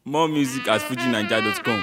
More music at fujinaija.com.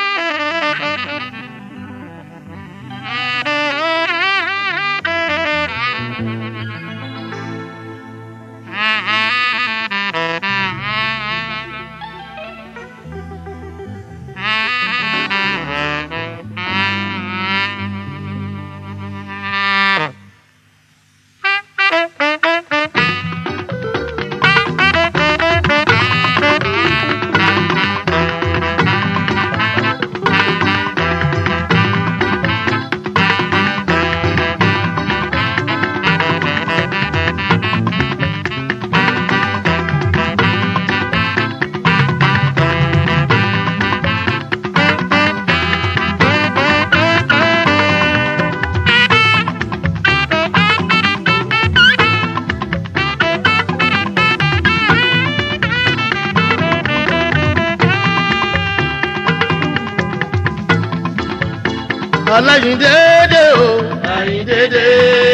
Aláyìndédé o, Àyìndédé.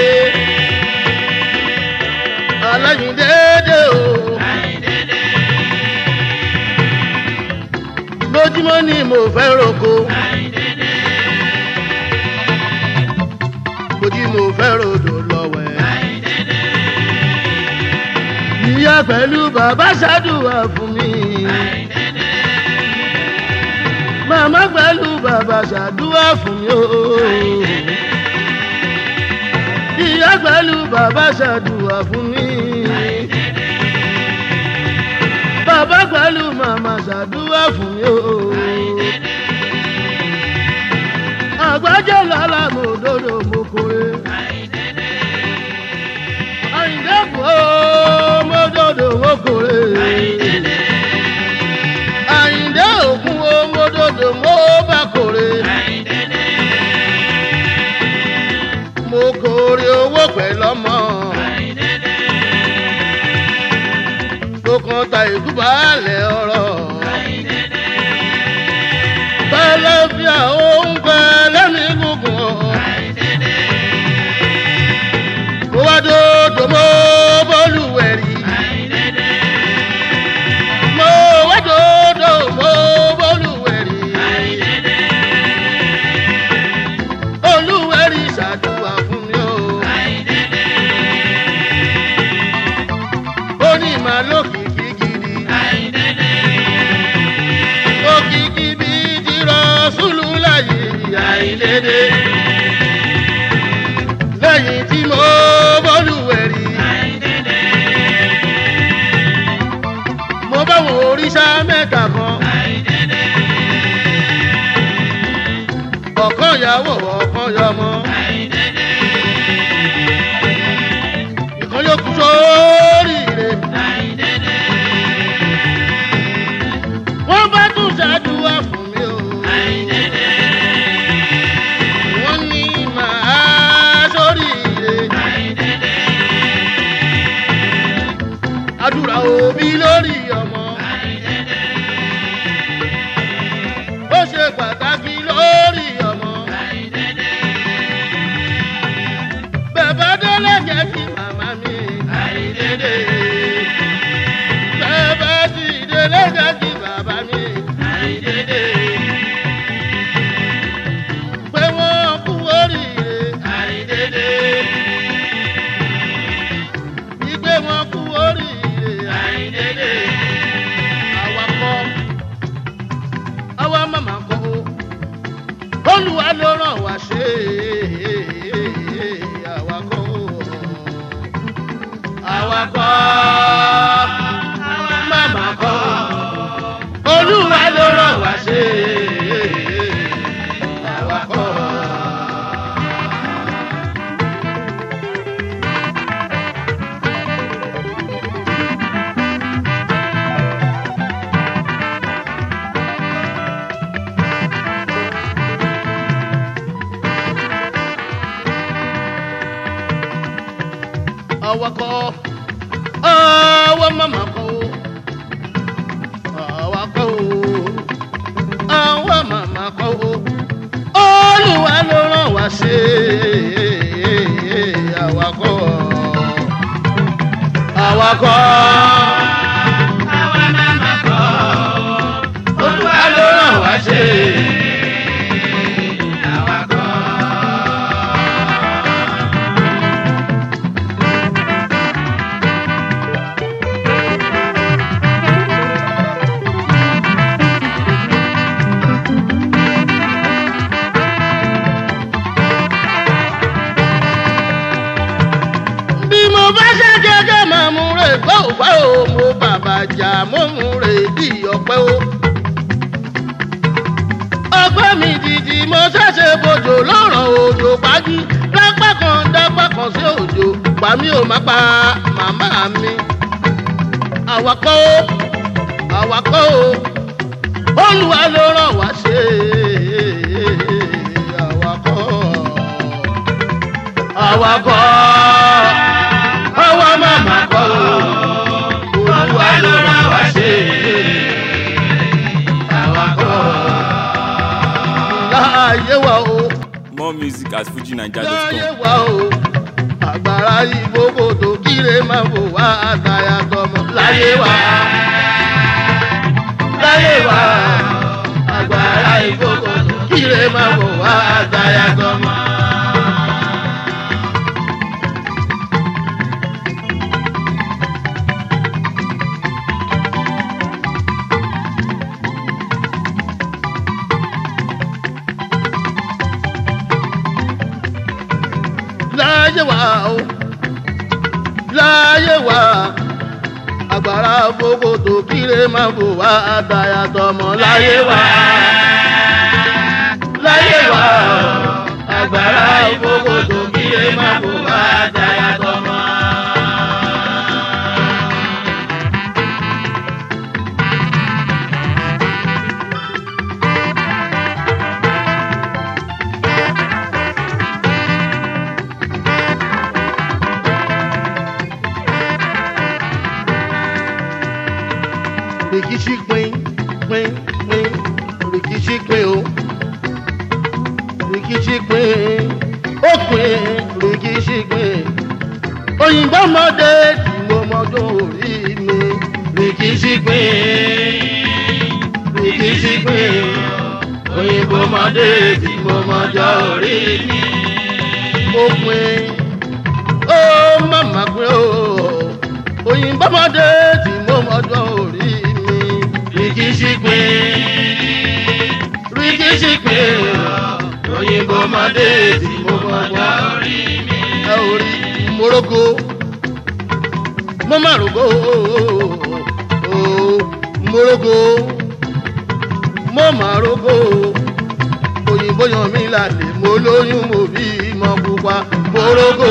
Aláyìndédé o, Àyìndédé. Lójúmọ́ ni mo fẹ́ roko. Àyìndédé. Lójú mo fẹ́ rodò lọ́wẹ̀. Àyìndédé. Ìyá pẹ̀lú bàbá ṣàdúrà fún mi. Àyìndédé. Màmá pẹ̀lú bàbá ṣàdúrà fún mi o. Ìyá pẹ̀lú bàbá ṣàdúrà fún mi. Bàbá pẹ̀lú màmá ṣàdúrà fún mi o. Àgbájọ lọ́la mo dòdò mo kórè. Àyìndé kù ó mo dòdò mo kórè. Àyìndé òkun ó mo dòdò mo bá kórè. Mo kórè owó pẹ̀lú ọmọ. Tó kan ta ìkúbalẹ̀ ọ̀rọ̀. Bẹ́lẹ̀ fi àwọn pẹ̀lẹ́ mi gùngùn ọ̀. Mo wá dòdò mo bọ́lùwẹ̀rì. Mo wá dòdò mo bọ́lùwẹ̀rì. Olúwẹ̀rì ṣàdúrà fún mi o. Ó ní màá lókìkí gidi. Òkìkí bíi ti Rọ̀súlù láyé Àyìndédé. Lẹ́yìn tí mo bọ́lùwẹ̀rì. Mo bá wọn òrìṣà mẹ́ta kan. Ọ̀kan yàwó ọ̀kan yọmọ. Ìkan yóò kú sóríire. Wọ́n bá tún ṣàdúrà fún mi o. Wọ́n ní màá sóríire. Àdúrà òbí lórí ọmọ. Ó ṣe pàtàkì lórí ọmọ. Bàbá délé jẹ́ kí màmá mi. Àyìndédé. Bàbá ti délé jẹ́ kí bàbá mi. Àyìndédé. Pé wọ́n kú oríire. Àyìndédé. Ìgbé wọn kú oríire. Àyìndédé. Àwa kọ́, àwa màmá kọ́ o. Olúwa ló ràn wá ṣe àwa kọ́ o. Àwa kọ́, àwa màmá kọ́ o. Olúwa ló ràn wá ṣe àwa kọ́. Àwa kọ́, àwa màmá kọ́ o. Àwa kọ́ o, àwa màmá kọ́ o. Olúwa ló ràn wá ṣe àwa kọ́. Àwa kọ́, àwa màmá kọ́. kìtìkìtì mo ṣẹ̀ṣẹ̀ bojò lọ́rọ̀ òjò pàdí dápá kan sí òjò pàmí ò má pa màmá mi. Àwakọ̀ Olúwa ló rán wá ṣe àwakọ̀ àwa màmá kọ́ Olúwa ló rán wá ṣe àwakọ̀ láàyè wa o. More music at FujiNiger.com. Láyé wa o, àgbàrá ìgbókò tó kíre máa bò wá àtàyà tọmọ. Láyé wa, àgbàrá ìgbókò tó kíre máa bò wá àtàyà tọmọ. Láyé wa àgbàrá gbogbo tó kíre máa bò wá àtàyà tọmọ. Láyé wa àgbàrá gbogbo tó kíre máa bò wá àtàyà tọmọ. Rìkíṣí pín rìkíṣí pín o rìkíṣí pín ó pín rìkíṣí pín òyìnbó mọdé tí mo mọdún orí mi. Rìkíṣí pín òyìnbó mọdé tí mo mọdún orí mi. Ó pín ó màmá pín o òyìnbó mọdé tí mo mọdún orí mi. Rìkíṣí pín òyìnbó mọdé tí mo mọdún orí mi. Ẹ ò rí morogo mo má rogo morogo mo má rogo òyìnbó yan mi lálẹ́ mo lóyún mo bí mọ pupa. Morogo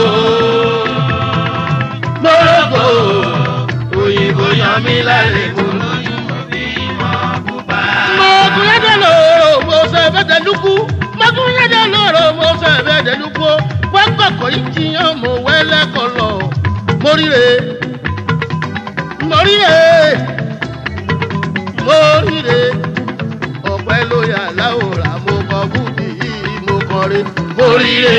òyìnbó yan mi lálẹ́ mo lóyún mo bí mọ pupa. Mọ̀gúnyẹ́dẹ́ lòrò mo ṣe fẹ́tẹ̀ lukú mọ̀gúnyẹ́dẹ́ lòrò mo ṣe fẹ́tẹ̀ lukú wọ́n kọ̀kọ́ yìí jiyàn mo wẹ́lẹ́kọ̀ lọ. Moríre ọ̀pẹ ló yà láwòrán mo kọ búdì yìí mo kọrin. Moríre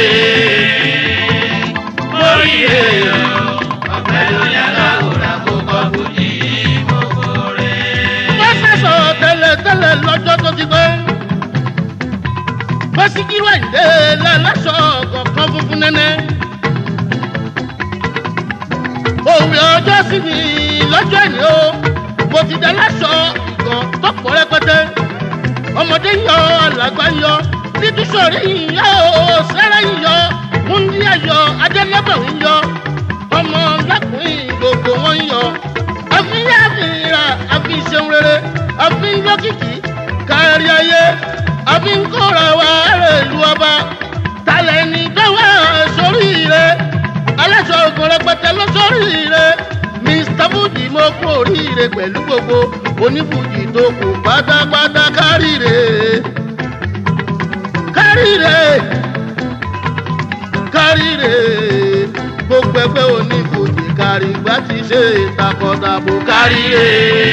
ọ̀pẹ ló yà láwòrán mo kọ búdì yìí mo kọrin. Wọ́n sẹ́sọ̀ tẹ́lẹ̀ lọ́jọ́ tó ti pẹ́. Síkírù Àyìndé lálásọ kọ̀ọ̀kan funfun nẹ́nẹ́. Òwe ọjọ́ sí mi lọ́jọ́ ìní o, mo ti dá láṣọ ìgàn tọ́pọ̀ rẹpẹtẹ. Ọmọdé ń yọ, alàgbà ń yọ, títúsọ̀rí ń yọ, sẹ́rẹ̀ ń yọ, múndíá yọ, adélẹ́bọ̀ ń yọ, ọmọ lákùnrin gbogbo wọn ń yọ. Àfihàn àfihàn àfihàn rere, àfihàn lókìkí kárí ayé. Àbí ń kóra wa rẹ̀ lu ọba talẹ̀ ní gbẹ́wà sórí rẹ̀ aláṣọ ògùn rẹpẹtẹ lọ sórí rẹ̀ Mr. Fuji mo kú oríire pẹ̀lú gbogbo onífújì tó kù pátápátá káríre gbogbo ẹgbẹ́ onífújì kárígbá ti ṣe takọtabo káríre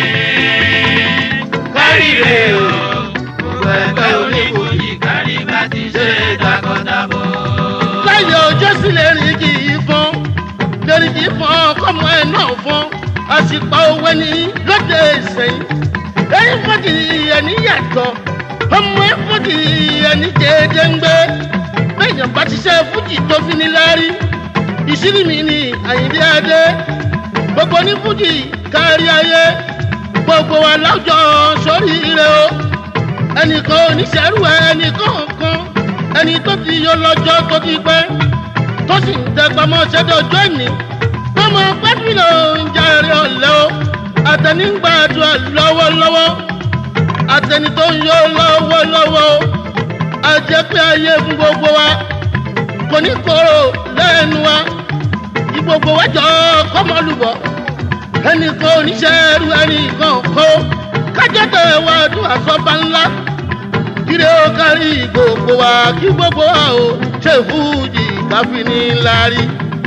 o. Ẹgbẹ́ onífújì kárígbá ti ṣe takọtabo. Láyé ọjọ́ sí lérí kì í fọ́n kọ́mọ ẹ̀ náà fọ́n àṣìpá owó ní lóde ìsẹ̀yìn. Ẹyin fọ́jì ẹni yàtọ̀ ọmọ ẹ̀ fọ́jì ẹni jẹ́ẹ́dẹ́ ń gbé. Bẹ́ẹ̀yàn bá ti ṣe fújì tó fi ní lárí. Ìṣírí mi ni Àyìndé Adé. Gbogbo onífújì kárí ayé. Gbogbo wa láwùjọ sórí ire o. Ẹnìkan oníṣẹ́rú ẹnìkan kan ẹni tó ti yọ lọ́jọ́ tó ti pẹ́ tó sì ń tẹpamọ́ ṣẹ́dọ̀ ọjọ́ ìní tó mọ pẹ́tùlọ̀ ń jàre ọ̀lẹ́ o. Àtẹni ń gbàdúrà lọ́wọ́lọ́wọ́ àtẹni tó ń yọ lọ́wọ́lọ́wọ́ o. àjẹpẹ́ ayé fún gbogbo wa kò ní kóró lẹ́nu wa gbogbo wa jọ kọ́mọlúbọ̀ ẹnìkan oníṣẹ́rú ẹnìkan kó kájọ́tẹ̀ wa dùn àsọ́bà ńlá kíre ó kárí gbogbo wa kí gbogbo wa ó ṣe fújì káfí ní lárí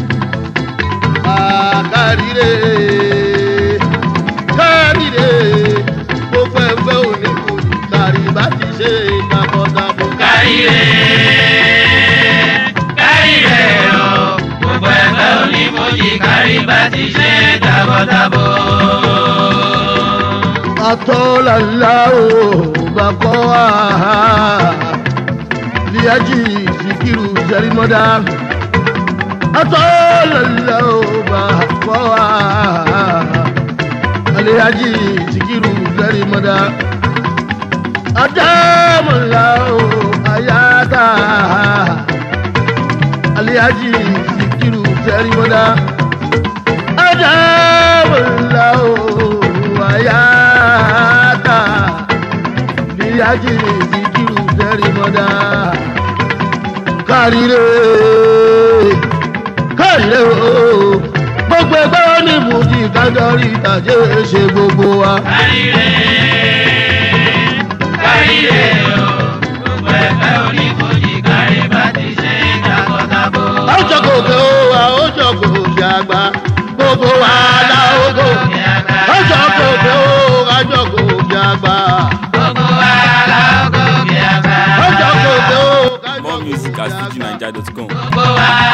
káríre káríre gbogbo ẹgbẹ́ òní fújì kárí bá ti ṣe takọtabo. káríre káríre o gbogbo ẹgbẹ́ òní fújì kárí bá ti ṣe takọtabo. atọ́làlá o bàkọ́ wa liaji sikiru jarimọ́dá atọ́làlá o bàkọ́ wa liaji sikiru jarimọ́dá adámọ̀lá o ayáta liaji sikiru jarimọ́dá adámọ̀lá o ayáta liaji sikiru jarimọ́dá káríre káríre o gbogbo ẹgbẹ́ ní fújì kájọrí tàjẹ́ ṣe gbogbo wa. káríre káríre o gbogbo ẹgbẹ́ òní fújì kárí bá ti ṣe takọtabo. àwùjọ gòkè o àwùjọ gòkè àgbà gbogbo wa la ó gòkè àgbà àwùjọ gòkè o àwùjọ gòkè àgbà gbogbo wa la ó gòkè àgbà. àwùjọ gòkè o. More music at FujiNiger.com. gbogbo wa